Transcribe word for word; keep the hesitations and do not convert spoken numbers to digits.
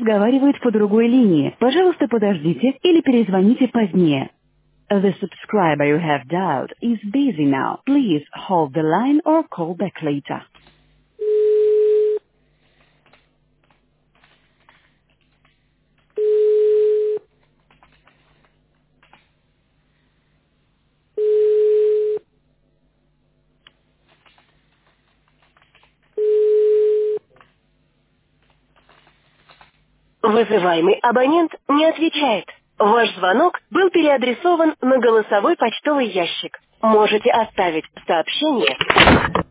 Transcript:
разговаривает по другой линии. Пожалуйста, подождите или перезвоните позднее. The subscriber you have dialed is busy now. Please hold the line or call back later. Вызываемый абонент не отвечает. Ваш звонок был переадресован на голосовой почтовый ящик. Можете оставить сообщение.